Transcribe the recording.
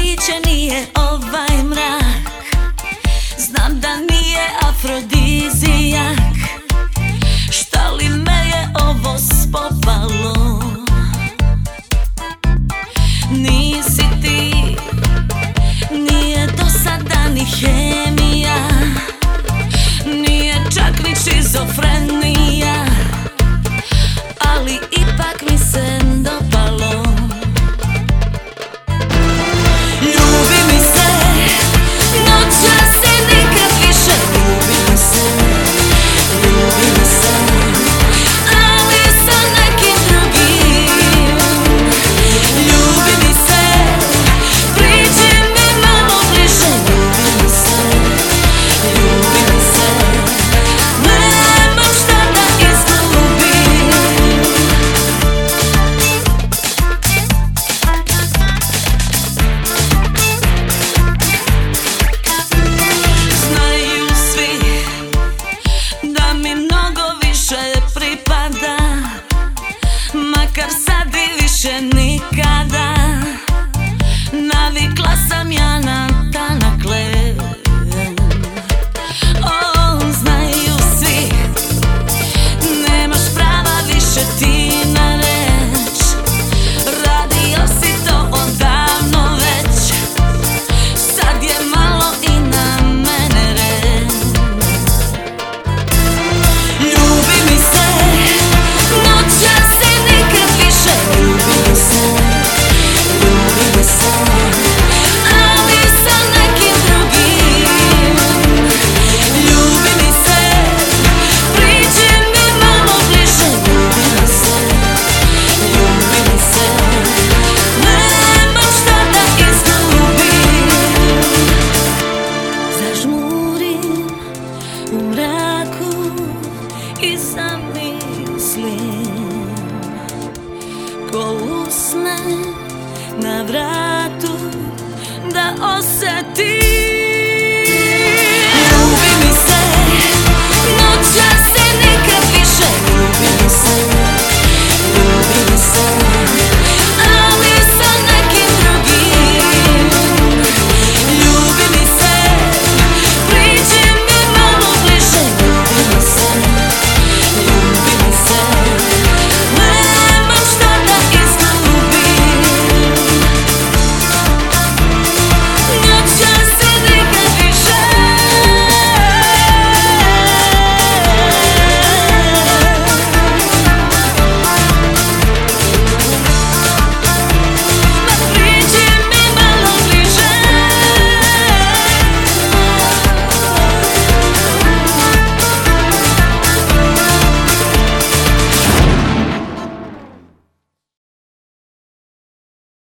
biće nije ovaj mrak. Znam da nije afrodizijak. Šta li me je ovo spopalo? Nisi ti, nije do sada ni hemija, nije čak ni šizofrenija, ali ipak mi se dopalo. Ljubi mi se, noćas i nikad više. Ljubi mi se, ljubi mi se, ali sa nekim drugim. Ljubi mi se, priđi mi malo bliže. Ljubi mi se, ljubi mi se, nemam šta da izgubim. Znaju svi da mi mnogo više pripada, makar sad i više nikada. Navikla sam ja na